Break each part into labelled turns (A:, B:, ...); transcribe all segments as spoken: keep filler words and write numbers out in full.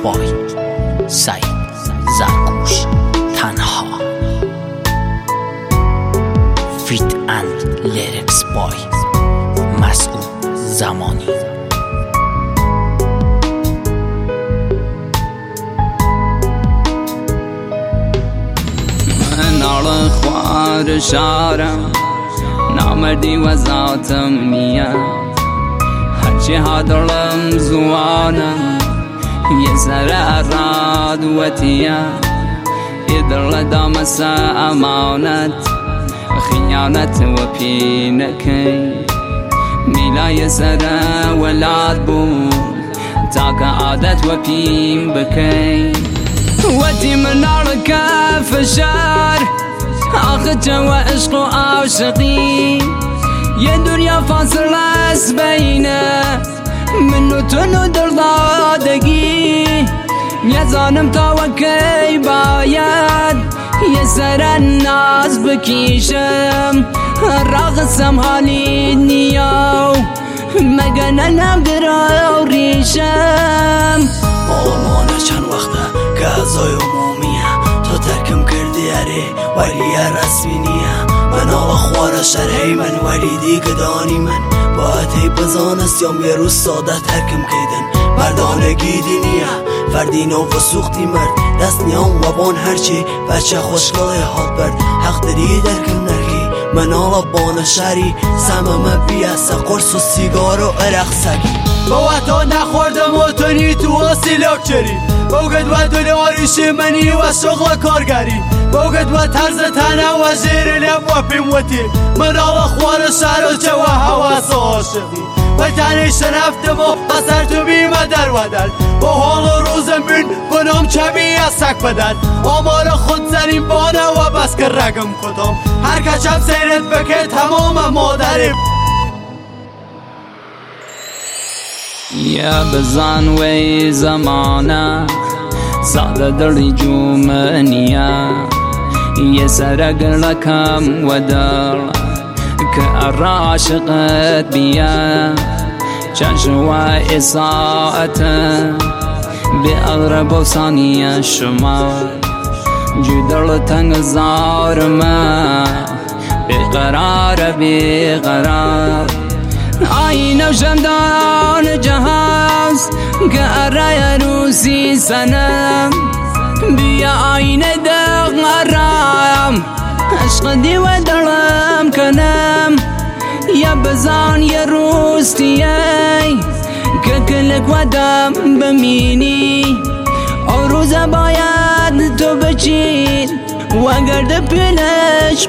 A: بای سعید زرگوش تنها. فیت اند لیریکس بای مسعود زمانی.
B: من آل خوار شارم، نامردی و ذاتم نیه، هرچی هادرلم زوانم یه سر راد و تیه، ایدر لدامسا امانت خیانت و پینکی، میلای سر ولاد بود تاک عادت و پیم بکی، ودی من آرکا فشار آخد و عشق و عاشقی، یه دنیا فاصل است بینه من و تو و دردادگی، یه زانم تا و کی باید یه سر ناز بکیشم، راقصم حالی نیاو مگن نگرا و ریشم.
C: آمانه چند وقته که ازای عمومیه، تو ترکم کردی اره ولی رسمی نیه، من آقا خواره شرحی من ولی دیگه دانی من باید هی بزانست یام یه روز ساده ترکم کیدن، مردانگی دینیه فردی نو و سوختی مرد دست نیام و بان هرچی بچه خوشگاه حال برد، حق داری درکم نرکی من آقا بانه شری سمم بیاسه قرص و سیگار و عرق سگی، با تو نخوردم و تونی تو واسیلاک چری، بوگد و دلاریش منی و شغل کارگری، بوگد و طرز تنه و زیر لب و پیموتی، من آقا خوار شرچه و حواس عاشقی، و تنی شرفتم و اثر تو بیمه در ودل، با حال روزم بین کنم چمی از سک بدل، آمال خود زنیم بانه و بس که رگم کدام، هر کچم سیرت بکه تمام مادری.
B: یا بزن وی زمانه ساده دلی جومنیه، یه سرگر لکم و در که عاشقت بیه، چشم و اصاعت به اغرب و ثانیه شما، جدر تنگ زارمه بقرار بقرار، آینه و شمدان جهاز که ارای روسی سنم، بیا آینه دق ارام عشق دی و دلم کنم، یا بزان یه روز تیای که کلک و دم بمینی، او روزه باید تو بچین و گرد پیلش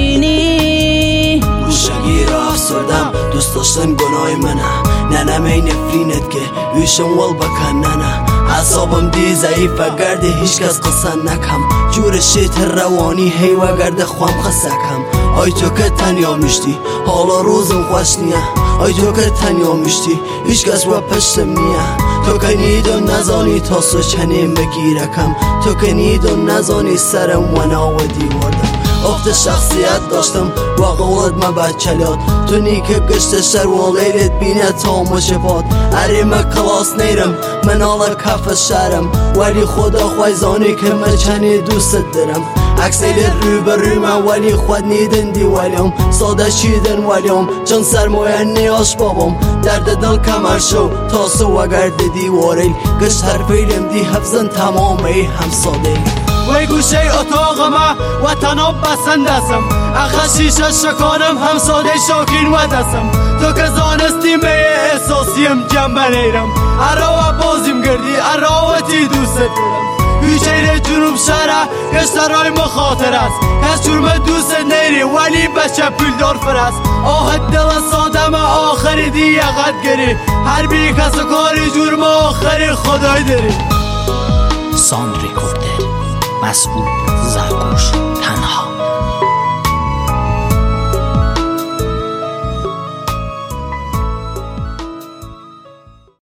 B: بسینی.
C: گوشنگی را افسردم دوست داشتن گناه منه، ننم ای نفرینت که ویشم ول بکن ننه، عصابم دی ضعیفه گرده هیچ کس قصه نکم، جور شیط روانی هی و گرده خوام خسکم، آی تو که تنیا میشتی حالا روزم خوش نیه، آی تو که تنیا میشتی هیچ کس و پشتم نیه، تو که نیدون نزانی تا سو چنین بگیرکم، تو که نیدون نزانی سرم و ناو دیواردم، افت شخصیت داشتم و قولت ما بچلات، تو نیکه گشت شر و لیلت بینه تا مشفات، اریم کلاس نیرم من آلا کف شرم، ولی خدا خویزانی که من چنی دوست دارم، اکسیل رو بر رو من ولی خود نیدن دی ولیم، ساده شیدن ولیم چون سرمایه نیاش بابم، درد دل کمر شو تا سو و گرد دی وارل، گشت هر فیلم دی حفظن تمام ای هم ساده، وی گوشه اتاق ما و تناب بسند هستم، اخه شیشه شکانم هم ساده شاکین و دستم، تو که زانستی می احساسیم جنبه نیرم، اراو بازیم گردی اراوتی دوست دارم، بیچاره جنوب شهره گشترهای مخاطر است، کس جرم دوست نیری ولی بچه پولدار فرست، آهد دل سادم آخری دی یقت گری، هر بی کس کاری جرم آخری خدای داری.
A: ساند ریکوردر مسعود زرگوش تنها.